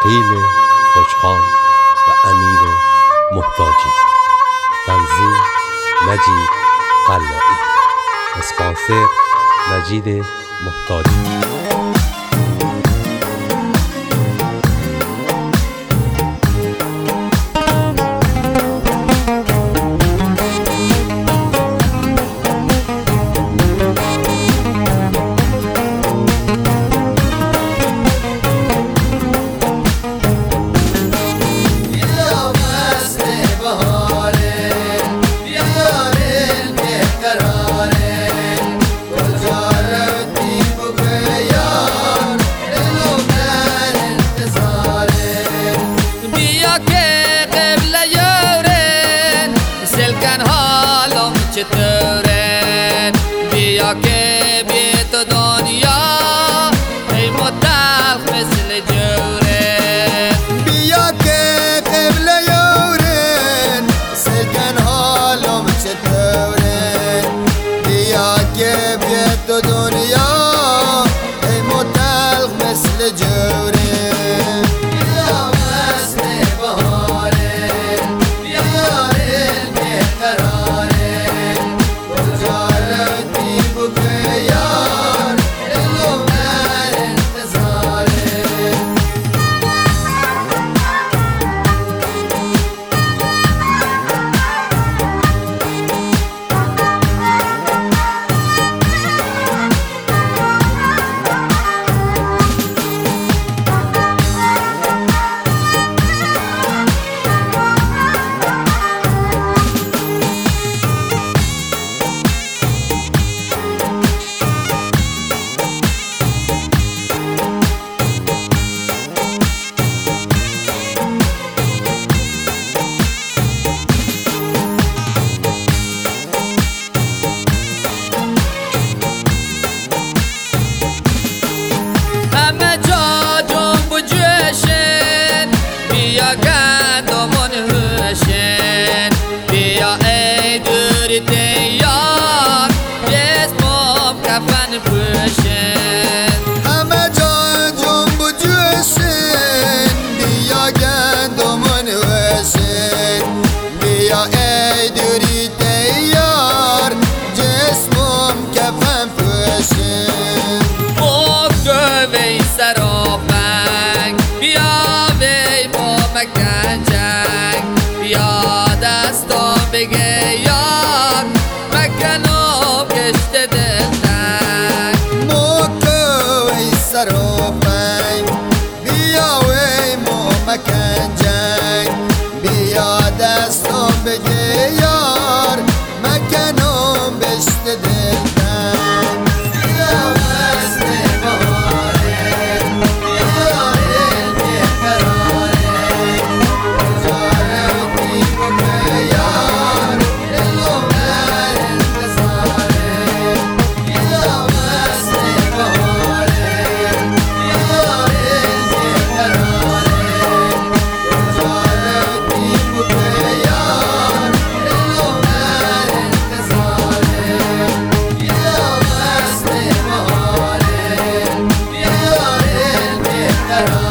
عقیل حجخان و امیر محتاجی. تنظیم مجید قلایی. اسپانسر مجید محتاجی. بیا که بی تو دنیا ای متلخ مثل جوره، بیا که قبل یورن سکن حالم چطوره، بیا که بی تو دنیا ای متلخ مثل جوره. بیا گندمون هوشن، بیا ای دوری دیار جسمم کفن پوشن. همه جا جنب و جوشن، بیا گندمون هوشن، بیا ای دوری دیار جسمم کفن پوشن. گوی سرافنگ بیا مکن جنگ، بیا دستم بگه یار مکنم کشت دلتنگ. موکوی سرافنگ بیا وی مکن جنگ، بیا دستم بگه یار مکنم بشت دلتنگ. Yeah.